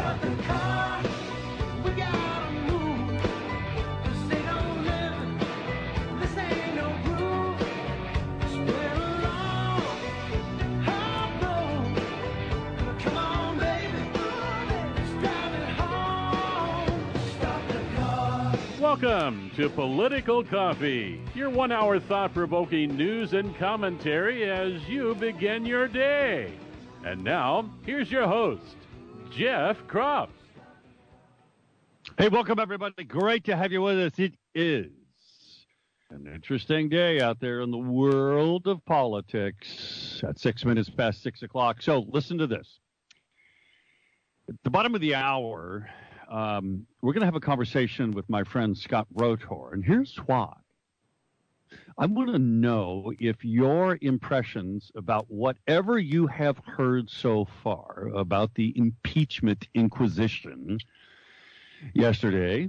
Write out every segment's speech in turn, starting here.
Welcome to Political Coffee, your 1-hour thought-provoking news and commentary as you begin your day. And now, here's your host, Jeff Kropf. Hey, welcome, everybody. Great to have you with us. It is an interesting day out there in the world of politics at 6 minutes past 6 o'clock. So listen to this. At the bottom of the hour, we're going to have a conversation with my friend Scott Rotor, and here's why. I want to know if your impressions about whatever you have heard so far about the impeachment inquisition yesterday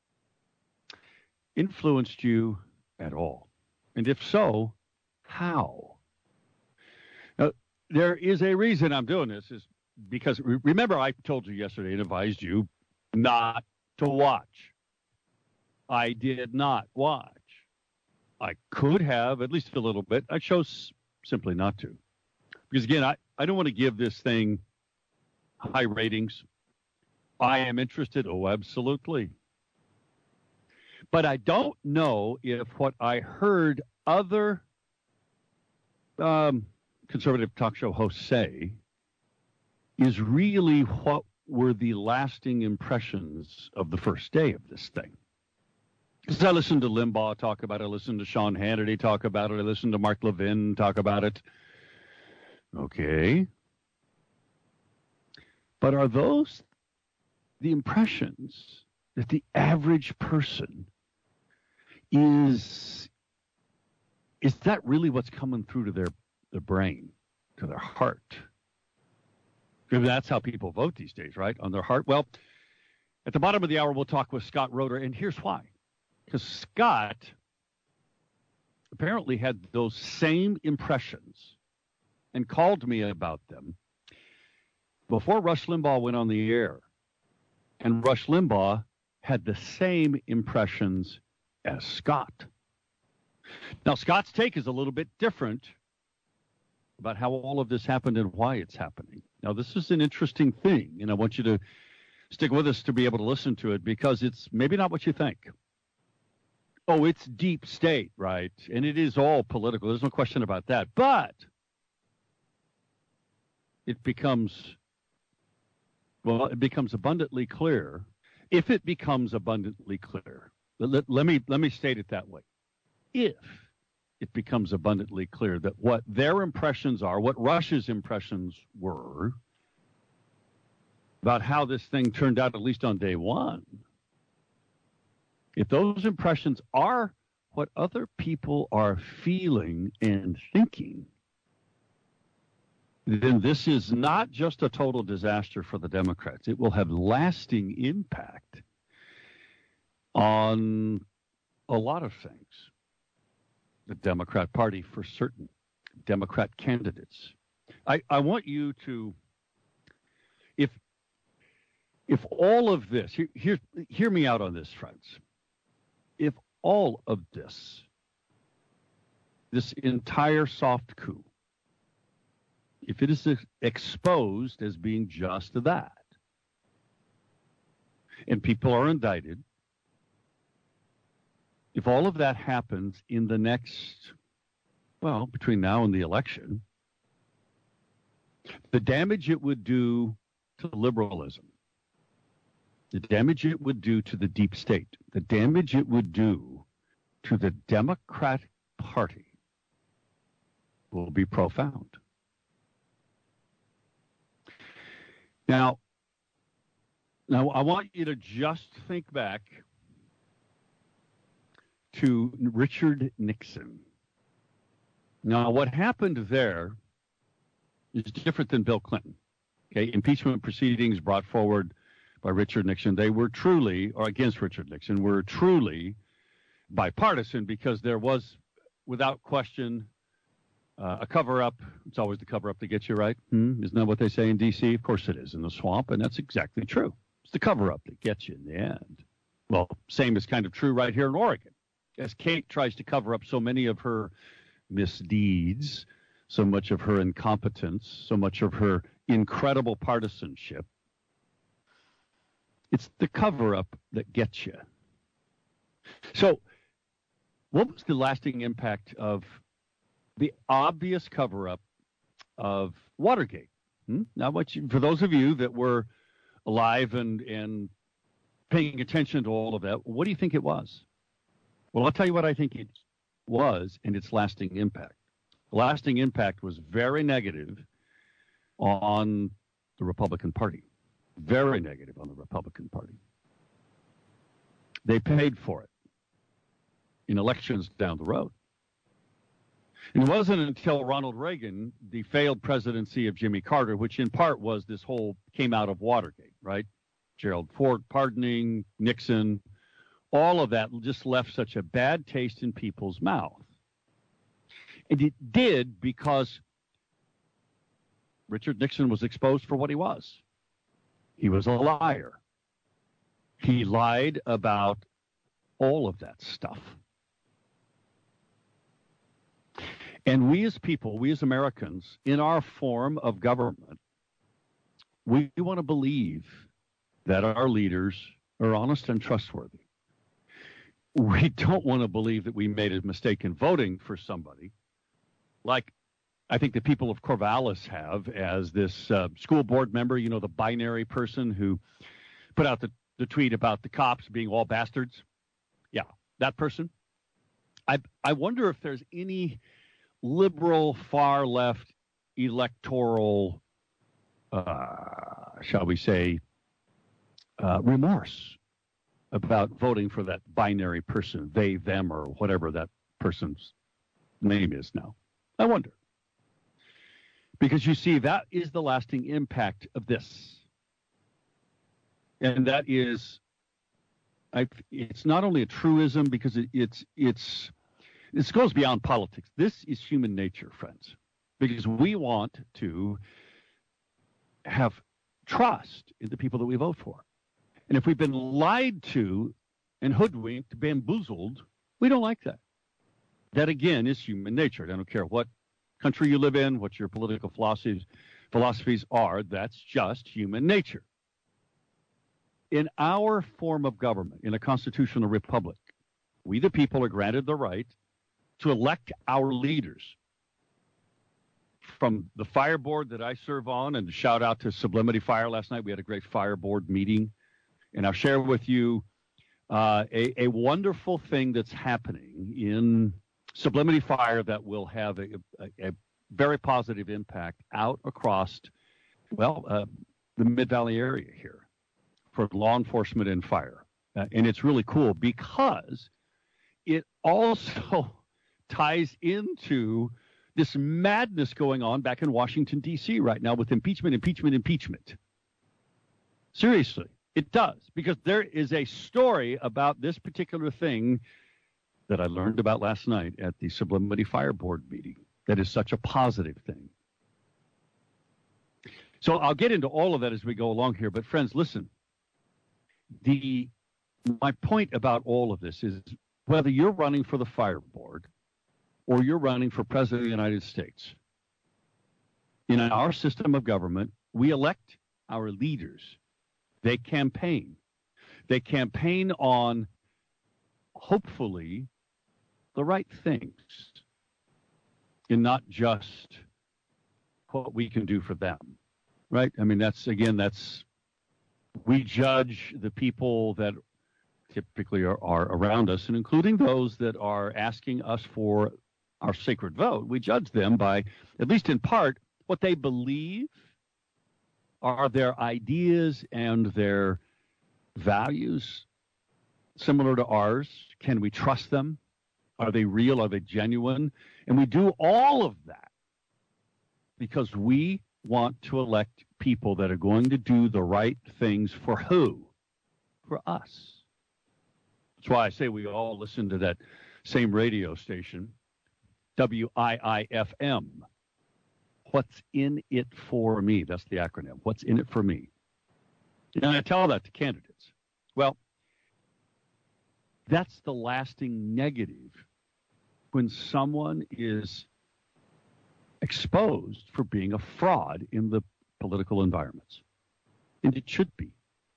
influenced you at all. And if so, how? Now, there is a reason I'm doing this, is because, remember, I told you yesterday and advised you not to watch. I did not watch. I could have, at least a little bit. I chose simply not to. Because, again, I don't want to give this thing high ratings. I am interested. Oh, absolutely. But I don't know if what I heard other conservative talk show hosts say is really what were the lasting impressions of the first day of this thing. Because I listened to Limbaugh talk about it, I listened to Sean Hannity talk about it, I listened to Mark Levin talk about it. Okay. But are those the impressions that the average person is that really what's coming through to their brain, to their heart? Because that's how people vote these days, right? On their heart. Well, at the bottom of the hour, we'll talk with Scott Rotor, and here's why. Because Scott apparently had those same impressions and called me about them before Rush Limbaugh went on the air. And Rush Limbaugh had the same impressions as Scott. Now, Scott's take is a little bit different about how all of this happened and why it's happening. Now, this is an interesting thing, and I want you to stick with us to be able to listen to it, because it's maybe not what you think. Oh, it's deep state, right? And it is all political. There's no question about that. But it becomes abundantly clear. If it becomes abundantly clear, let me state it that way. If it becomes abundantly clear that what their impressions are, what Rush's impressions were about how this thing turned out, at least on day one, if those impressions are what other people are feeling and thinking, then this is not just a total disaster for the Democrats. It will have lasting impact on a lot of things. The Democrat Party, for certain, Democrat candidates. I want you to, if all of this, hear me out on this, friends. If all of this entire soft coup, if it is exposed as being just that, and people are indicted, if all of that happens in the next, well, between now and the election, the damage it would do to liberalism, the damage it would do to the deep state, the damage it would do to the Democratic Party will be profound. Now, I want you to just think back to Richard Nixon. Now, what happened there is different than Bill Clinton. Okay, impeachment proceedings brought forward by Richard Nixon, they were truly, or against Richard Nixon, were truly bipartisan, because there was, without question, A cover-up, it's always the cover-up that gets you, right? Isn't that what they say in D.C.? Of course it is in the swamp, and that's exactly true. It's the cover-up that gets you in the end. Well, same is kind of true right here in Oregon. As Kate tries to cover up so many of her misdeeds, so much of her incompetence, so much of her incredible partisanship, it's the cover-up that gets you. So what was the lasting impact of the obvious cover-up of Watergate? Now, for those of you that were alive and paying attention to all of that, what do you think it was? Well, I'll tell you what I think it was and its lasting impact. The lasting impact was very negative on the Republican Party. Very negative on the Republican Party. They paid for it in elections down the road. And it wasn't until Ronald Reagan, the failed presidency of Jimmy Carter, which in part was this whole came out of Watergate, right? Gerald Ford pardoning, Nixon, all of that just left such a bad taste in people's mouth. And it did because Richard Nixon was exposed for what he was. He was a liar. He lied about all of that stuff. And we as people, we as Americans, in our form of government, we want to believe that our leaders are honest and trustworthy. We don't want to believe that we made a mistake in voting for somebody, like I think the people of Corvallis have as this school board member, you know, the binary person who put out the tweet about the cops being all bastards. Yeah, that person. I wonder if there's any liberal, far-left electoral, shall we say, remorse about voting for that binary person, they, them, or whatever that person's name is now. I wonder. Because you see, that is the lasting impact of this. And that is, it's not only a truism because this goes beyond politics. This is human nature, friends, because we want to have trust in the people that we vote for. And if we've been lied to and hoodwinked, bamboozled, we don't like that. That, again, is human nature. I don't care what country you live in, what your political philosophies are. That's just human nature. In our form of government, in a constitutional republic, we the people are granted the right to elect our leaders. From the fire board that I serve on, and shout out to Sublimity Fire last night. We had a great fire board meeting. And I'll share with you a wonderful thing that's happening in Sublimity Fire that will have a very positive impact out across, the Mid-Valley area here for law enforcement and fire. And it's really cool because it also ties into this madness going on back in Washington, D.C. right now with impeachment. Seriously, it does, because there is a story about this particular thing that I learned about last night at the Sublimity Fire Board meeting that is such a positive thing. So I'll get into all of that as we go along here. But friends, listen, my point about all of this is whether you're running for the fire board or you're running for president of the United States, in our system of government, we elect our leaders. They campaign. They campaign on, hopefully, the right things and not just what we can do for them, right? I mean, we judge the people that typically are around us, and including those that are asking us for our sacred vote. We judge them by, at least in part, what they believe are their ideas and their values similar to ours. Can we trust them? Are they real? Are they genuine? And we do all of that because we want to elect people that are going to do the right things for who? For us. That's why I say we all listen to that same radio station. WIIFM. What's in it for me? That's the acronym. What's in it for me? And I tell that to candidates. Well, that's the lasting negative when someone is exposed for being a fraud in the political environments. And it should be.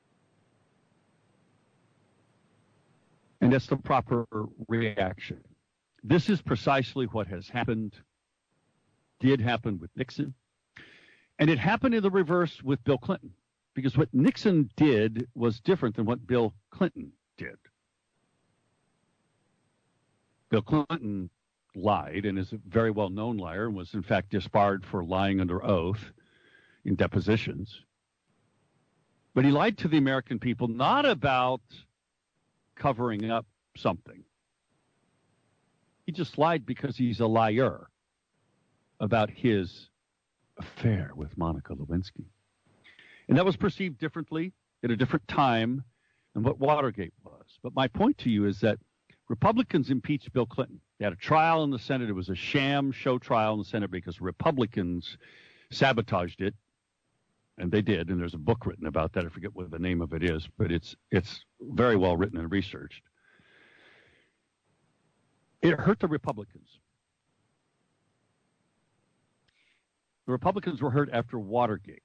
And that's the proper reaction. This is precisely what has happened, did happen with Nixon. And it happened in the reverse with Bill Clinton, because what Nixon did was different than what Bill Clinton did. Bill Clinton lied and is a very well-known liar and was in fact disbarred for lying under oath in depositions. But he lied to the American people not about covering up something. He just lied because he's a liar about his affair with Monica Lewinsky. And that was perceived differently at a different time than what Watergate was. But my point to you is that Republicans impeached Bill Clinton. They had a trial in the Senate. It was a sham show trial in the Senate because Republicans sabotaged it. And they did. And there's a book written about that. I forget what the name of it is, but it's very well written and researched. It hurt the Republicans. The Republicans were hurt after Watergate.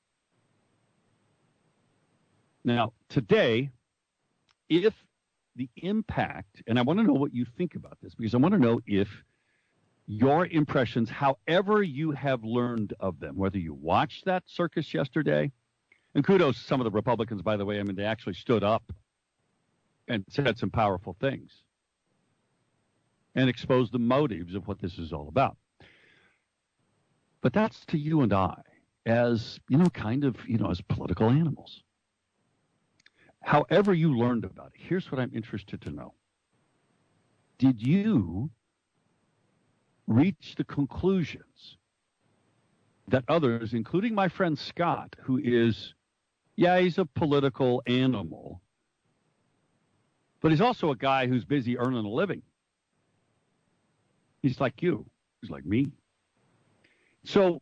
Now, today, if the impact, and I want to know what you think about this, because I want to know if your impressions, however you have learned of them, whether you watched that circus yesterday, and kudos to some of the Republicans, by the way, I mean, they actually stood up and said some powerful things and exposed the motives of what this is all about. But that's to you and I as, as political animals. However you learned about it, here's what I'm interested to know. Did you reach the conclusions that others, including my friend Scott, who is, he's a political animal, but he's also a guy who's busy earning a living. He's like you. He's like me. So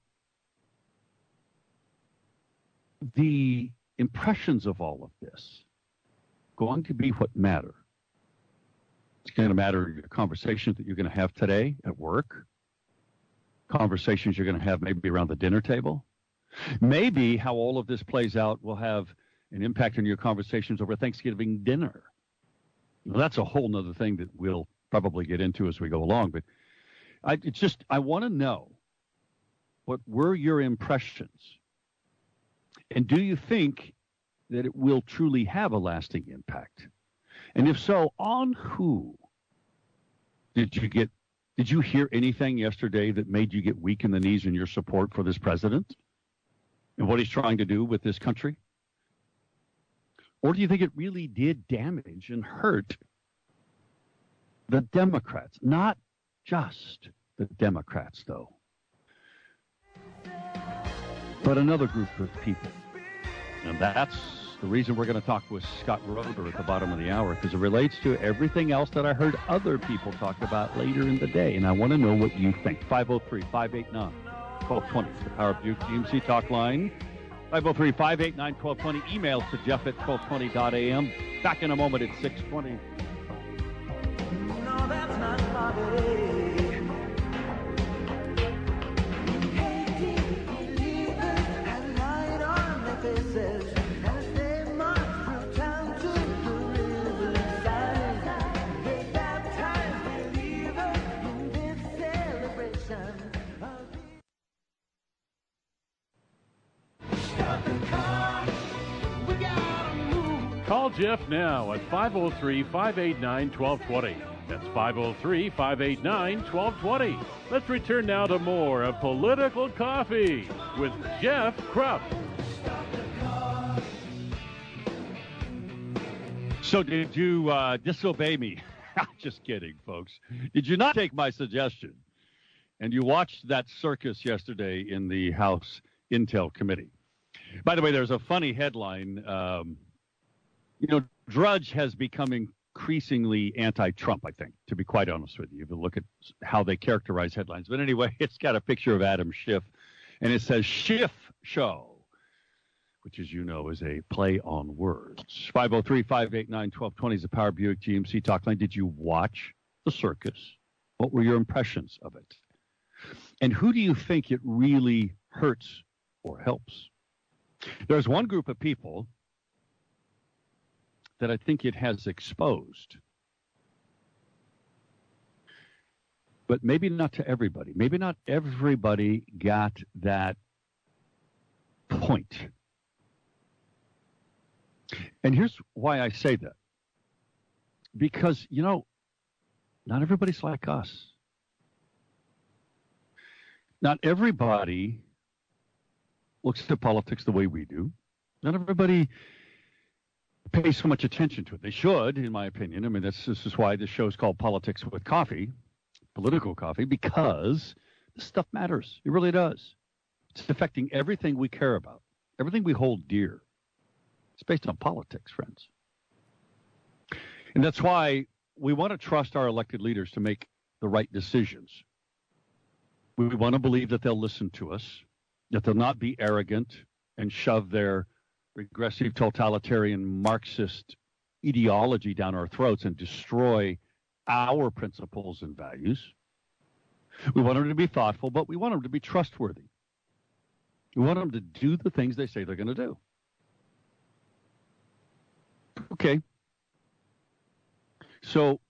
the impressions of all of this going to be what matter. It's going to matter your conversations that you're going to have today at work, conversations you're going to have maybe around the dinner table. Maybe how all of this plays out will have an impact on your conversations over Thanksgiving dinner. Well, that's a whole nother thing that we'll probably get into as we go along. But I want to know, what were your impressions? And do you think that it will truly have a lasting impact? And if so, on who? Did you hear anything yesterday that made you get weak in the knees in your support for this president and what he's trying to do with this country? Or do you think it really did damage and hurt the Democrats? Not just the Democrats, though, but another group of people. And that's the reason we're going to talk with Scott Roeder at the bottom of the hour, because it relates to everything else that I heard other people talk about later in the day. And I want to know what you think. 503-589-1220 is the Power Buick GMC talk line. 503-589-1220. Email to jeff@1220.am. Back in a moment at 6:20. No, that's not my way. Call Jeff now at 503-589-1220. That's 503-589-1220. Let's return now to more of Political Coffee with Jeff Krupp. So did you disobey me? Just kidding, folks. Did you not take my suggestion? And you watched that circus yesterday in the House Intel Committee. By the way, there's a funny headline. Drudge has become increasingly anti-Trump, I think, to be quite honest with you, if you look at how they characterize headlines. But anyway, it's got a picture of Adam Schiff, and it says Schiff Show, which, as you know, is a play on words. 503-589-1220 is the Power Buick GMC talk line. Did you watch the circus? What were your impressions of it? And who do you think it really hurts or helps? There's one group of people that I think it has exposed, but maybe not to everybody. Maybe not everybody got that point. And here's why I say that. Because, you know, not everybody's like us. Not everybody looks at politics the way we do. Not everybody pays so much attention to it. They should, in my opinion. I mean, this is why this show is called Politics with Coffee, political coffee, because this stuff matters. It really does. It's affecting everything we care about, everything we hold dear. It's based on politics, friends. And that's why we want to trust our elected leaders to make the right decisions. We want to believe that they'll listen to us, that they'll not be arrogant and shove their regressive, totalitarian, Marxist ideology down our throats and destroy our principles and values. We want them to be thoughtful, but we want them to be trustworthy. We want them to do the things they say they're going to do. Okay. So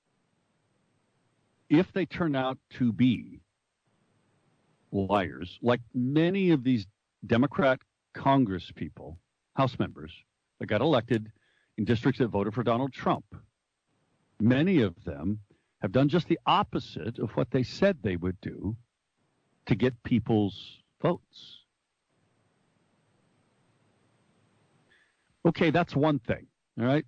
if they turn out to be liars, like many of these Democrat Congress people, House members that got elected in districts that voted for Donald Trump, many of them have done just the opposite of what they said they would do to get people's votes. Okay, that's one thing, all right?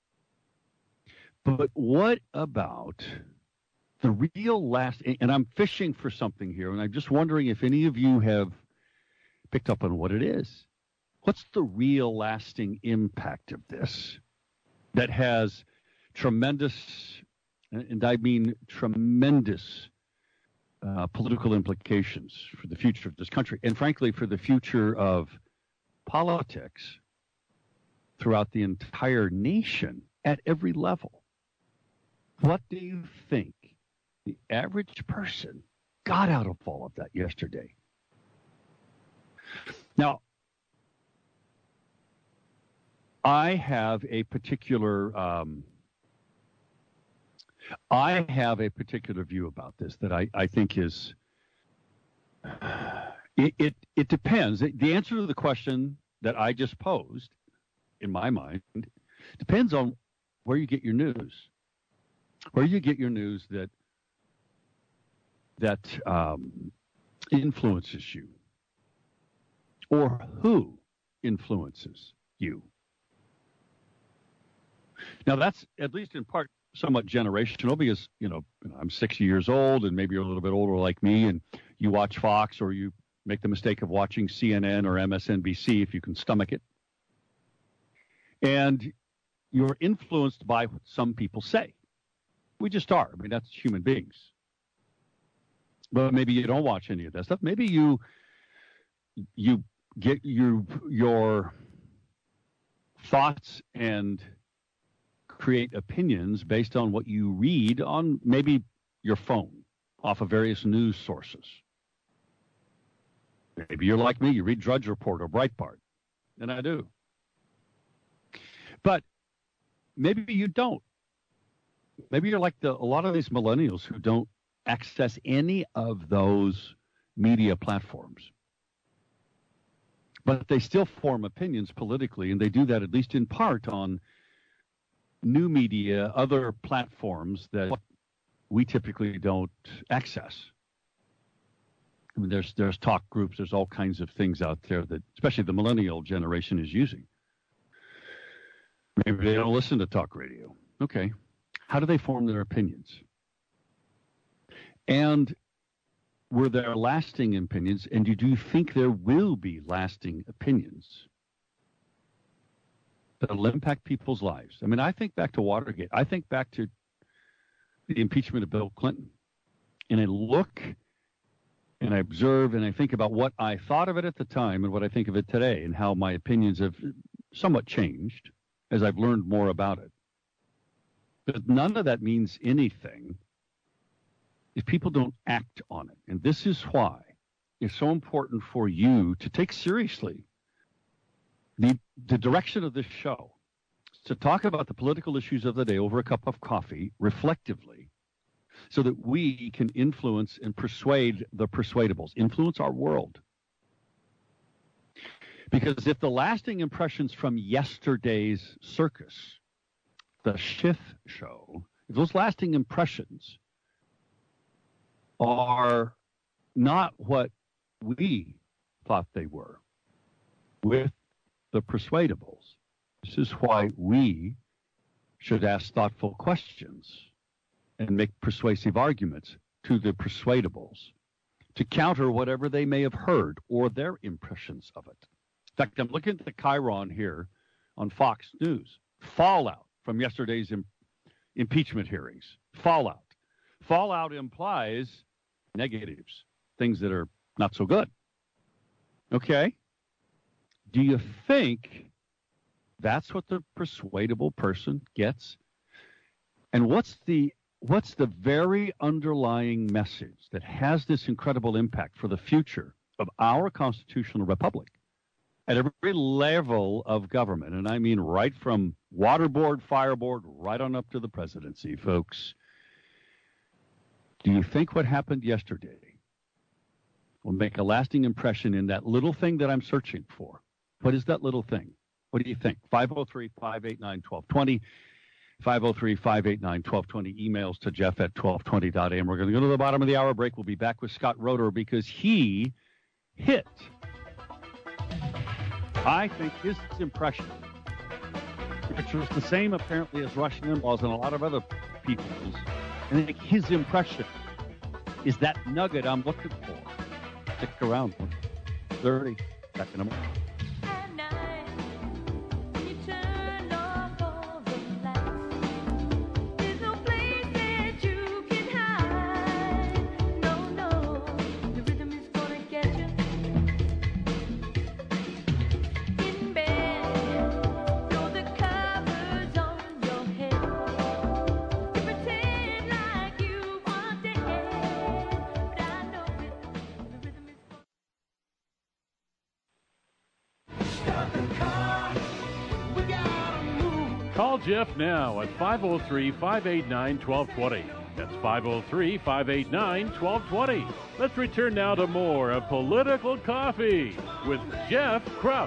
But what about the real last, and I'm fishing for something here, and I'm just wondering if any of you have picked up on what it is. What's the real lasting impact of this that has tremendous, and I mean tremendous, political implications for the future of this country, and frankly, for the future of politics throughout the entire nation at every level? What do you think the average person got out of all of that yesterday? Now, I have a particular view about this that I think is it depends. The answer to the question that I just posed, in my mind, depends on where you get your news. Where you get your news that influences you, or who influences you. Now, that's, at least in part, somewhat generational because, you know, I'm 60 years old and maybe you're a little bit older like me and you watch Fox or you make the mistake of watching CNN or MSNBC if you can stomach it. And you're influenced by what some people say. We just are. I mean, that's human beings. But maybe you don't watch any of that stuff. Maybe you get your thoughts and create opinions based on what you read on maybe your phone off of various news sources. Maybe you're like me, you read Drudge Report or Breitbart, and I do. But maybe you don't. Maybe you're like a lot of these millennials who don't access any of those media platforms. But they still form opinions politically, and they do that at least in part on new media, other platforms that we typically don't access. I mean, there's talk groups, there's all kinds of things out there that, especially the millennial generation, is using. Maybe they don't listen to talk radio. Okay. How do they form their opinions? And were there lasting opinions? And do you think there will be lasting opinions? that'll impact people's lives. I mean, I think back to Watergate. I think back to the impeachment of Bill Clinton. And I look and I observe and I think about what I thought of it at the time and what I think of it today and how my opinions have somewhat changed as I've learned more about it. But none of that means anything if people don't act on it. And this is why it's so important for you to take seriously the direction of this show, to talk about the political issues of the day over a cup of coffee reflectively, so that we can influence and persuade the persuadables, influence our world. Because if the lasting impressions from yesterday's circus, the Schiff show, if those lasting impressions are not what we thought they were with the persuadables, this is why we should ask thoughtful questions and make persuasive arguments to the persuadables to counter whatever they may have heard or their impressions of it. In fact, I'm looking at the Chiron here on Fox News. Fallout from yesterday's impeachment hearings. Fallout. Fallout implies negatives, things that are not so good. Okay? Do you think that's what the persuadable person gets? And what's the very underlying message that has this incredible impact for the future of our constitutional republic at every level of government? And I mean right from water board, fire board, right on up to the presidency, folks. Do you think what happened yesterday will make a lasting impression in that little thing that I'm searching for? What is that little thing? What do you think? 503-589-1220. 503-589-1220. Emails to Jeff at 1220.am. We're going to go to the bottom of the hour break. We'll be back with Scott Roeder because he hit, I think, his impression, which was the same apparently as Rush Limbaugh's and a lot of other people's. And I think his impression is that nugget I'm looking for. Stick around. 30. Back in a moment. Call Jeff now at 503-589-1220. That's 503-589-1220. Let's return now to more of Political Coffee with Jeff Krupp.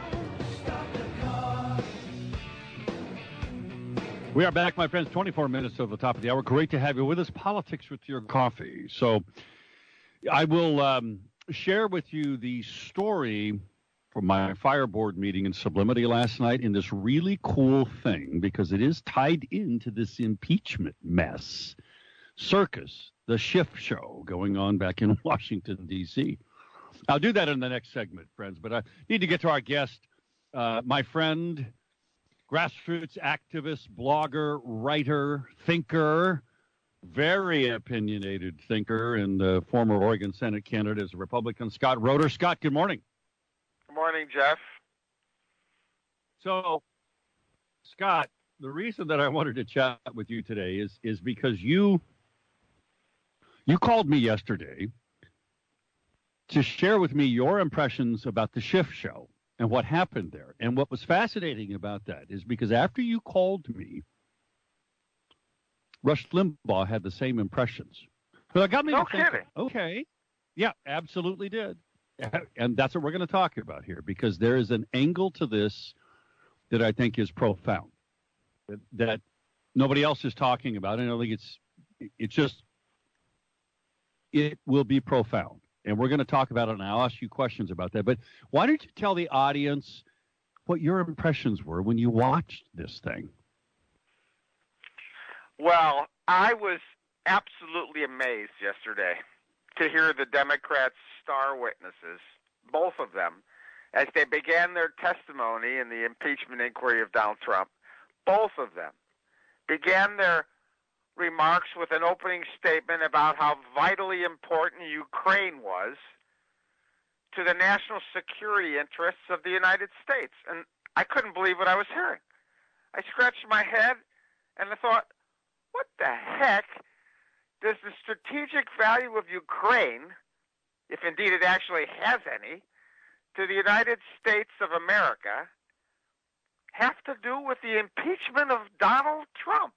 We are back, my friends, 24 minutes to the top of the hour. Great to have you with us. Politics with your coffee. So I will share with you the story from my fire board meeting in Sublimity last night in this really cool thing, because it is tied into this impeachment mess circus, the Schiff show going on back in Washington, D.C. I'll do that in the next segment, friends, but I need to get to our guest, my friend, grassroots activist, blogger, writer, thinker, very opinionated thinker, and former Oregon Senate candidate as a Republican, Scott Roeder. Scott, good morning. Good morning, Jeff. So, Scott, the reason that I wanted to chat with you today is because you called me yesterday to share with me your impressions about the Schiff show and what happened there. And what was fascinating about that is because after you called me, Rush Limbaugh had the same impressions. So that got me to think, okay, yeah, absolutely did. And that's what we're going to talk about here, because there is an angle to this that I think is profound, that nobody else is talking about. And I think it will be profound. And we're going to talk about it, and I'll ask you questions about that. But why don't you tell the audience what your impressions were when you watched this thing? Well, I was absolutely amazed yesterday to hear the Democrats' star witnesses, both of them, as they began their testimony in the impeachment inquiry of Donald Trump, both of them began their remarks with an opening statement about how vitally important Ukraine was to the national security interests of the United States. And I couldn't believe what I was hearing. I scratched my head and I thought, what the heck does the strategic value of Ukraine, if indeed it actually has any, to the United States of America have to do with the impeachment of Donald Trump?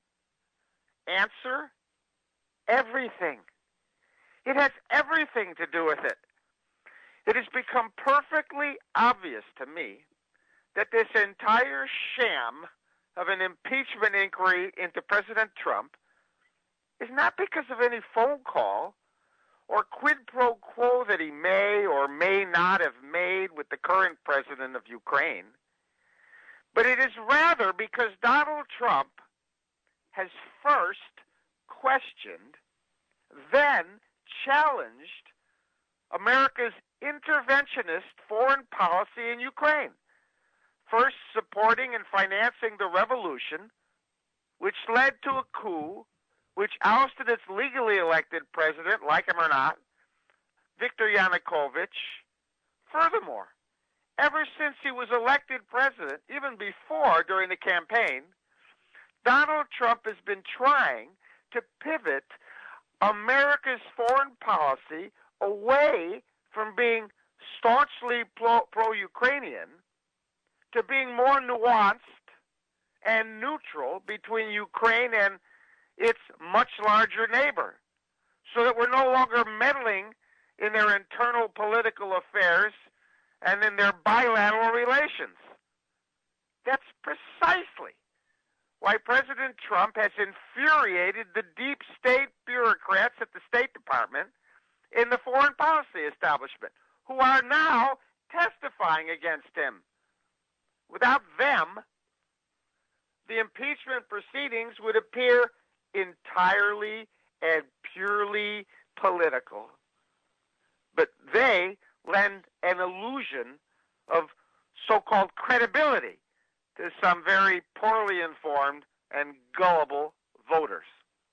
Answer, everything. It has everything to do with it. It has become perfectly obvious to me that this entire sham of an impeachment inquiry into President Trump is not because of any phone call or quid pro quo that he may or may not have made with the current president of Ukraine, but it is rather because Donald Trump has first questioned, then challenged America's interventionist foreign policy in Ukraine, first supporting and financing the revolution, which led to a coup, which ousted its legally elected president, like him or not, Viktor Yanukovych. Furthermore, ever since he was elected president, even before during the campaign, Donald Trump has been trying to pivot America's foreign policy away from being staunchly pro-Ukrainian to being more nuanced and neutral between Ukraine and its much larger neighbor, so that we're no longer meddling in their internal political affairs and in their bilateral relations. That's precisely why President Trump has infuriated the deep state bureaucrats at the State Department in the foreign policy establishment, who are now testifying against him. Without them, the impeachment proceedings would appear entirely and purely political. But they lend an illusion of so-called credibility to some very poorly informed and gullible voters.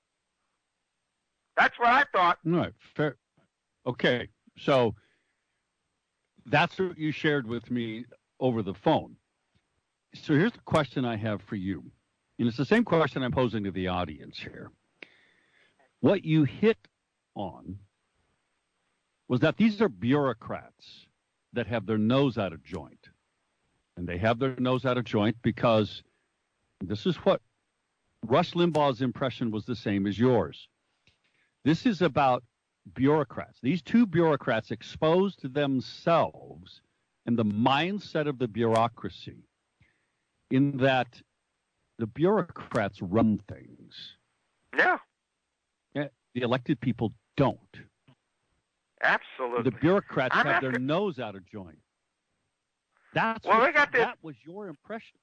That's what I thought. All right, fair. Okay, so that's what you shared with me over the phone. So here's the question I have for you. And it's the same question I'm posing to the audience here. What you hit on was that these are bureaucrats that have their nose out of joint. And they have their nose out of joint because this is what Rush Limbaugh's impression was the same as yours. This is about bureaucrats. These two bureaucrats exposed themselves in the mindset of the bureaucracy, in that the bureaucrats run things. Yeah. The elected people don't. Absolutely. The bureaucrats have their nose out of joint. That was your impression.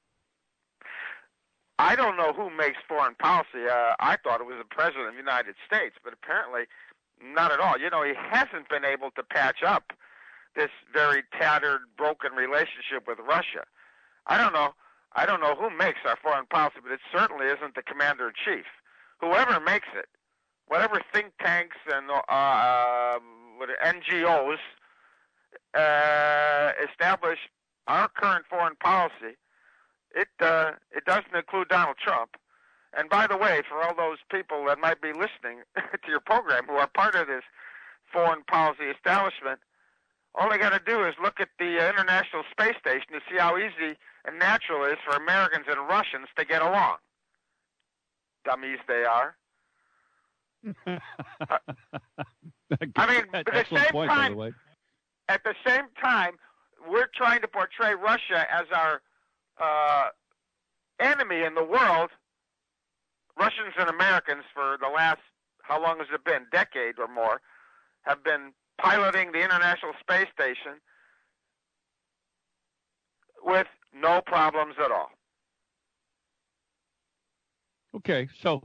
I don't know who makes foreign policy. I thought it was the President of the United States, but apparently not at all. You know, he hasn't been able to patch up this very tattered, broken relationship with Russia. I don't know who makes our foreign policy, but it certainly isn't the commander-in-chief. Whoever makes it, whatever think tanks and NGOs establish our current foreign policy, it doesn't include Donald Trump. And by the way, for all those people that might be listening to your program who are part of this foreign policy establishment, all they got to do is look at the International Space Station to see how easy and natural it is for Americans and Russians to get along. Dummies they are. I mean, at the same time, we're trying to portray Russia as our enemy in the world. Russians and Americans, for the last, how long has it been, decade or more, have been piloting the International Space Station with no problems at all. Okay, so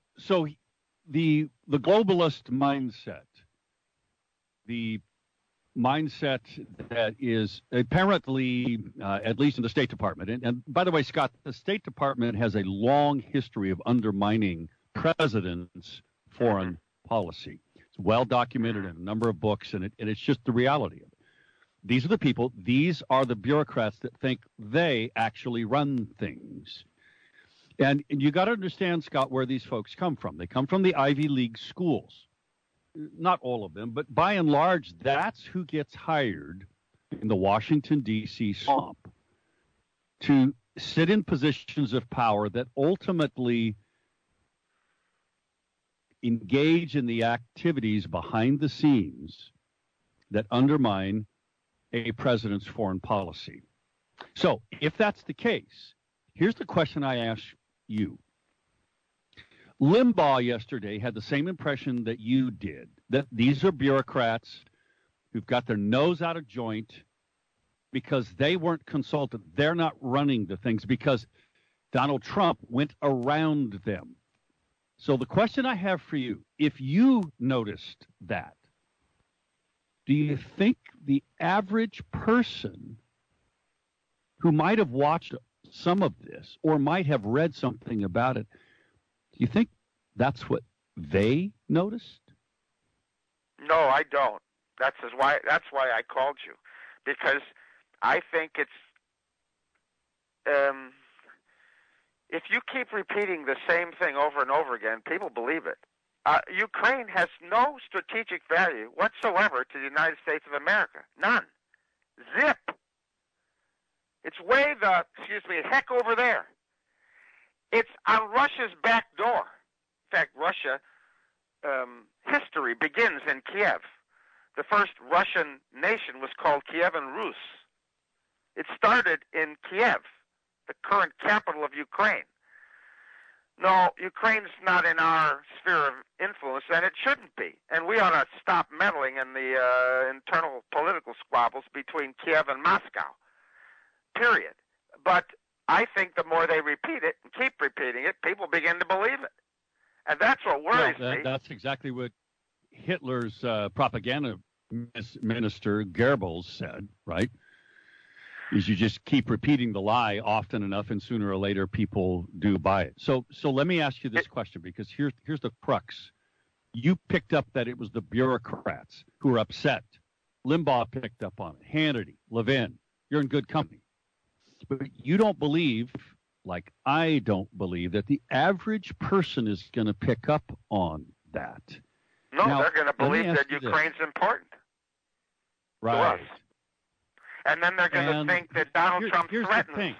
the globalist mindset, the mindset that is apparently, at least in the State Department. And by the way, Scott, the State Department has a long history of undermining presidents' foreign policy. It's well documented in a number of books, and it's just the reality of it. These are the people, these are the bureaucrats that think they actually run things. And you got to understand, Scott, where these folks come from. They come from the Ivy League schools. Not all of them, but by and large, that's who gets hired in the Washington, D.C. swamp to sit in positions of power that ultimately engage in the activities behind the scenes that undermine a president's foreign policy. So if that's the case, here's the question I ask you. Limbaugh yesterday had the same impression that you did, that these are bureaucrats who've got their nose out of joint because they weren't consulted. They're not running the things because Donald Trump went around them. So the question I have for you, if you noticed that, do you think the average person who might have watched some of this or might have read something about it, do you think that's what they noticed? No, I don't. That's why I called you, because I think it's if you keep repeating the same thing over and over again, people believe it. Ukraine has no strategic value whatsoever to the United States of America. None. Zip. It's way the heck over there. It's on Russia's back door. In fact, Russia history begins in Kiev. The first Russian nation was called Kievan Rus. It started in Kiev, the current capital of Ukraine. No, Ukraine's not in our sphere of influence, and it shouldn't be. And we ought to stop meddling in the internal political squabbles between Kiev and Moscow, period. But I think the more they repeat it and keep repeating it, people begin to believe it. And that's what worries me. That's exactly what Hitler's propaganda minister Goebbels said, right? Is you just keep repeating the lie often enough, and sooner or later people do buy it. So let me ask you this question, because here's the crux. You picked up that it was the bureaucrats who were upset. Limbaugh picked up on it. Hannity, Levin, you're in good company. But you don't believe, like I don't believe, that the average person is going to pick up on that. No, now, they're going to believe that Ukraine's important. Right. To us. And then they're going to think that Donald Trump threatens.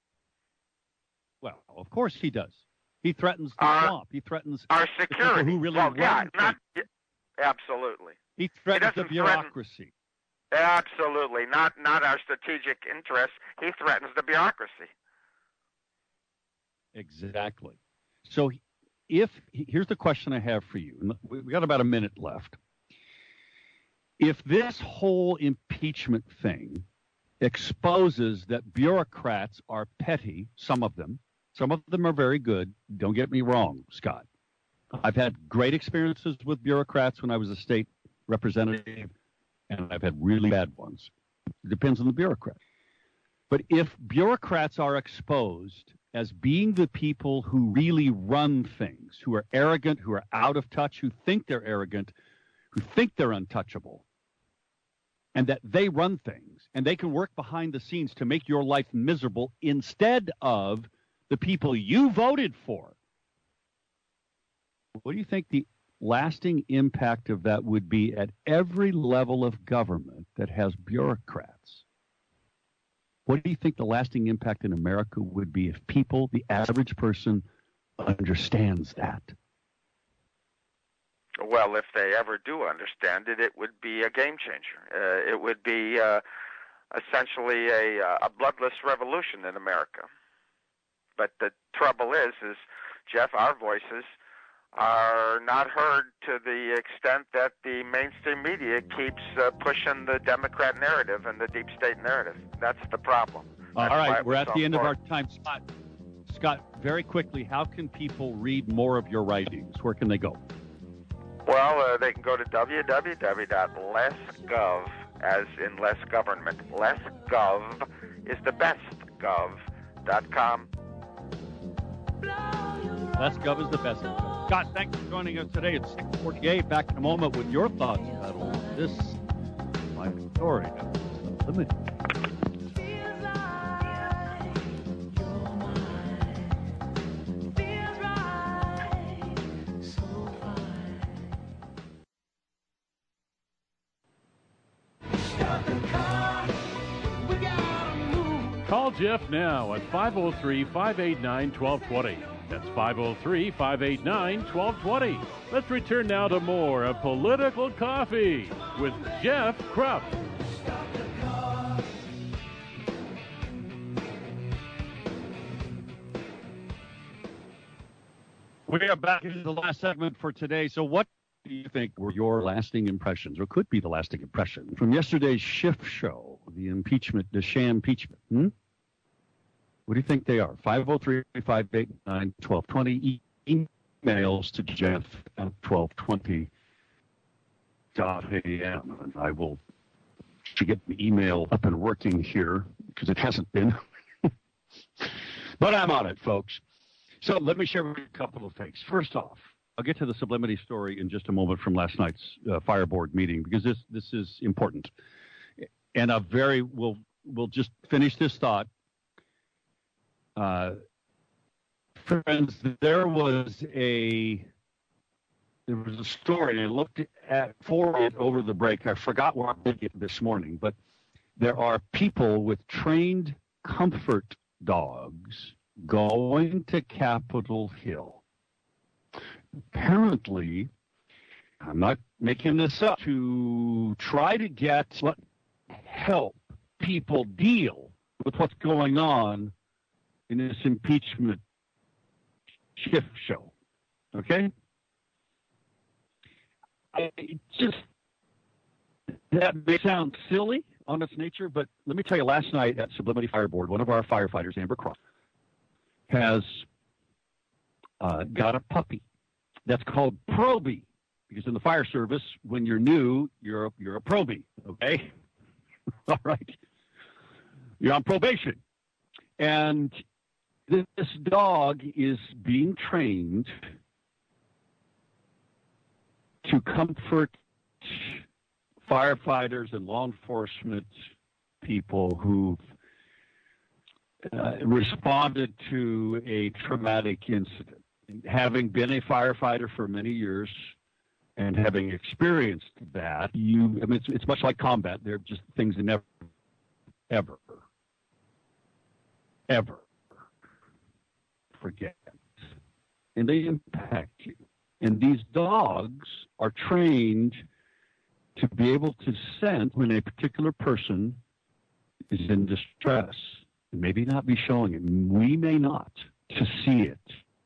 Well, of course he does. He threatens the swamp. He threatens our security. Who really run absolutely. He threatens the bureaucracy. Absolutely. Not our strategic interests. He threatens the bureaucracy. Exactly. So here's the question I have for you. We got about a minute left. If this whole impeachment thing exposes that bureaucrats are petty, some of them are very good. Don't get me wrong, Scott. I've had great experiences with bureaucrats when I was a state representative, and I've had really bad ones. It depends on the bureaucrat. But if bureaucrats are exposed as being the people who really run things, who are arrogant, who are out of touch, who think they're arrogant, who think they're untouchable, and that they run things, and they can work behind the scenes to make your life miserable instead of the people you voted for, what do you think the lasting impact of that would be at every level of government that has bureaucrats? What do you think the lasting impact in America would be if people, the average person, understands that? Well, if they ever do understand it, it would be a game changer. It would be essentially a bloodless revolution in America. But the trouble is, Jeff, our voices are not heard to the extent that the mainstream media keeps pushing the Democrat narrative and the deep state narrative. That's the problem. All right, we're at the end of our time. Scott, very quickly, how can people read more of your writings? Where can they go? Well, they can go to www.lesgov, as in less government. Less gov is the best gov.com. Less gov is the best. Scott, thanks for joining us today. It's 6:48. Back in a moment with your thoughts about all this. My story. Limited. Call Jeff now at 503-589-1220. That's 503-589-1220. Let's return now to more of Political Coffee with Jeff Krupp. We are back into the last segment for today. So what do you think were your lasting impressions, or could be the lasting impression, from yesterday's Schiff show, the sham impeachment? What do you think they are? 503-589-1220. Emails to Jeff at 1220.am. And I will get the email up and working here, because it hasn't been. But I'm on it, folks. So let me share with you a couple of things. First off, I'll get to the sublimity story in just a moment from last night's fire board meeting, because this is important. And we'll just finish this thought. Friends, there was a story, and I looked for it over the break. I forgot where I did it this morning, but there are people with trained comfort dogs going to Capitol Hill. Apparently, I'm not making this up, to try to help people deal with what's going on in this impeachment Schiff show. Okay? That may sound silly on its nature, but let me tell you, last night at Sublimity Fire Board, one of our firefighters, Amber Cross, has got a puppy that's called Proby, because in the fire service, when you're new, you're a Proby, okay? All right. You're on probation. And this dog is being trained to comfort firefighters and law enforcement people who've responded to a traumatic incident. Having been a firefighter for many years and having experienced that, it's much like combat. They're just things that never, ever forget. And they impact you. And these dogs are trained to be able to sense when a particular person is in distress. And maybe not be showing it. We may not, to see it.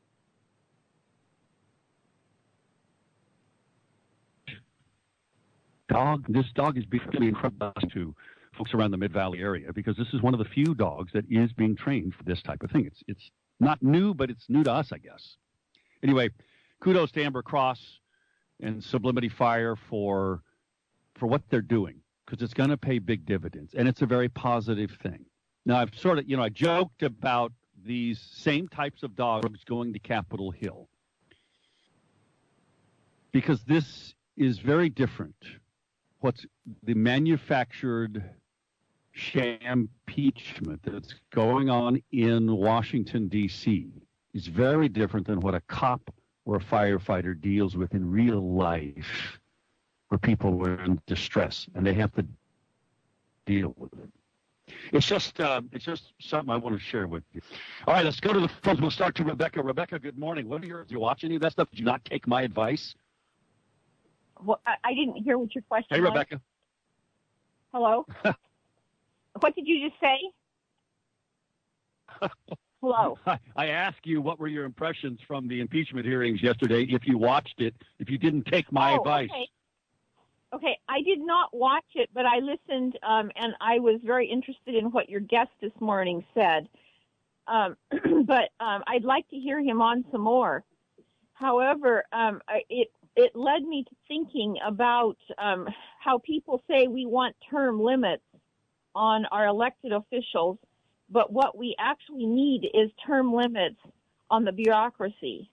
This dog is becoming incredible to folks around the Mid-Valley area, because this is one of the few dogs that is being trained for this type of thing. It's not new, but it's new to us, I guess. Anyway, kudos to Amber Cross and Sublimity Fire for what they're doing, because it's going to pay big dividends, and it's a very positive thing. Now, I've sort of, I joked about these same types of dogs going to Capitol Hill, because this is very different. What's the manufactured sham impeachment that's going on in Washington, D.C. is very different than what a cop or a firefighter deals with in real life, where people were in distress and they have to deal with it. It's just something I want to share with you. All right, let's go to the phones. We'll start to Rebecca. Rebecca, good morning. Did you watch any of that stuff? Did you not take my advice? Well, I didn't hear what your question was. Hey, Rebecca. Hello? What did you just say? Hello. I asked you what were your impressions from the impeachment hearings yesterday, if you watched it, if you didn't take my advice. Okay, I did not watch it, but I listened, and I was very interested in what your guest this morning said. But I'd like to hear him on some more. However, it led me to thinking about how people say we want term limits on our elected officials, but what we actually need is term limits on the bureaucracy.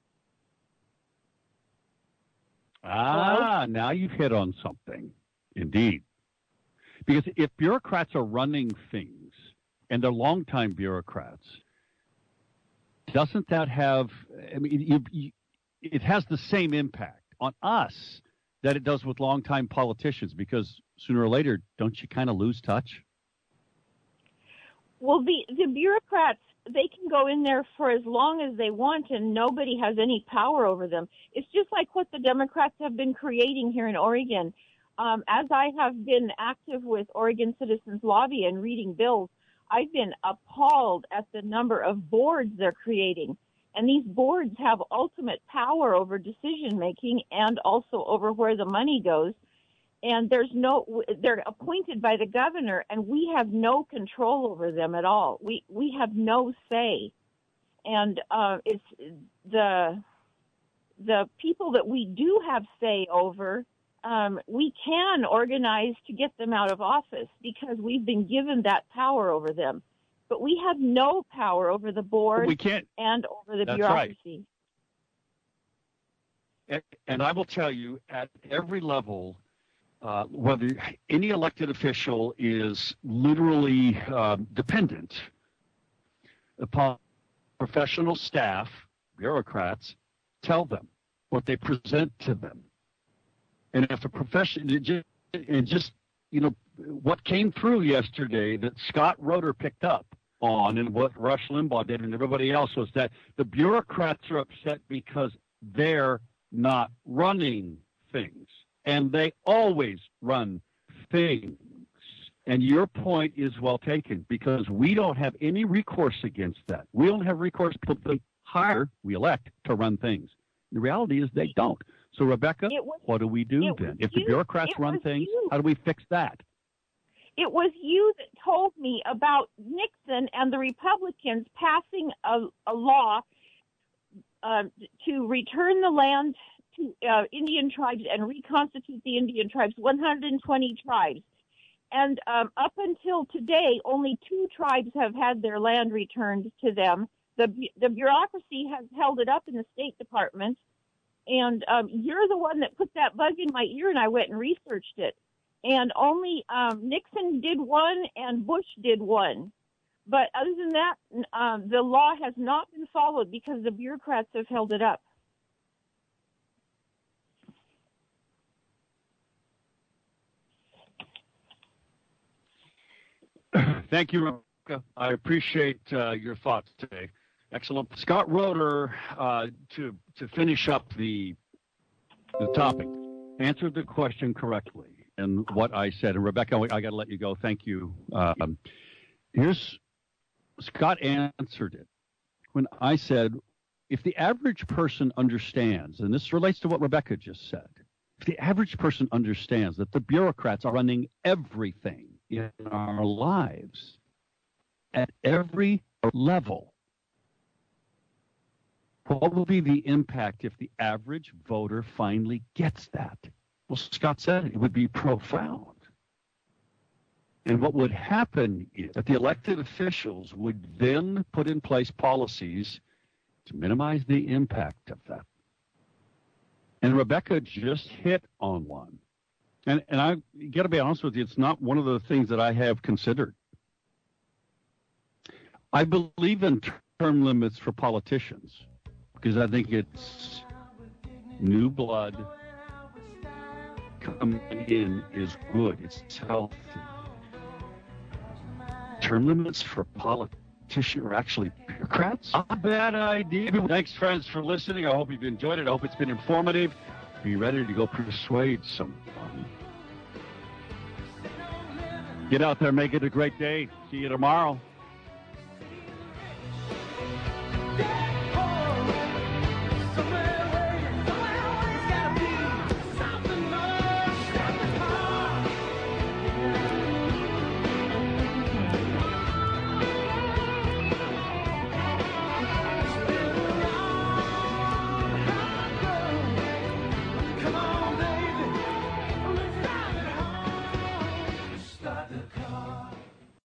Ah, now you've hit on something. Indeed. Because if bureaucrats are running things, and they're longtime bureaucrats, doesn't that have, I mean, it has the same impact on us that it does with longtime politicians, because sooner or later, don't you kind of lose touch? Well, the bureaucrats, they can go in there for as long as they want and nobody has any power over them. It's just like what the Democrats have been creating here in Oregon. As I have been active with Oregon Citizens Lobby and reading bills, I've been appalled at the number of boards they're creating. And these boards have ultimate power over decision making and also over where the money goes. And they're appointed by the governor, and we have no control over them at all. We have no say. And it's the people that we do have say over, we can organize to get them out of office because we've been given that power over them. But we have no power over the board and over the bureaucracy. Right. And I will tell you, at every level, whether any elected official is literally dependent upon professional staff, bureaucrats, tell them what they present to them. And if a profession, what came through yesterday that Scott Roeder picked up on and what Rush Limbaugh did and everybody else was that the bureaucrats are upset because they're not running things. And they always run things. And your point is well taken because we don't have any recourse against that. We don't have recourse to the hire, we elect to run things. The reality is they don't. So, Rebecca, what do we do then? If the bureaucrats run things, how do we fix that? It was you that told me about Nixon and the Republicans passing a law to return the land to Indian tribes and reconstitute the Indian tribes, 120 tribes. And up until today, only 2 tribes have had their land returned to them. The bureaucracy has held it up in the State Department. And you're the one that put that bug in my ear, and I went and researched it. And only Nixon did one and Bush did one. But other than that, the law has not been followed because the bureaucrats have held it up. Thank you, Rebecca. I appreciate your thoughts today. Excellent. Scott Roeder, to finish up the topic, answered the question correctly and what I said. And Rebecca, I got to let you go. Thank you. Scott answered it when I said, if the average person understands, and this relates to what Rebecca just said, if the average person understands that the bureaucrats are running everything in our lives at every level, what will be the impact if the average voter finally gets that? Well, Scott said it would be profound. And what would happen is that the elected officials would then put in place policies to minimize the impact of that. And Rebecca just hit on one. And I got to be honest with you, it's not one of the things that I have considered. I believe in term limits for politicians because I think it's new blood coming in is good. It's healthy. Term limits for politicians are actually bureaucrats? Not a bad idea. Thanks, friends, for listening. I hope you've enjoyed it. I hope it's been informative. Be ready to go persuade someone. Get out there, make it a great day. See you tomorrow.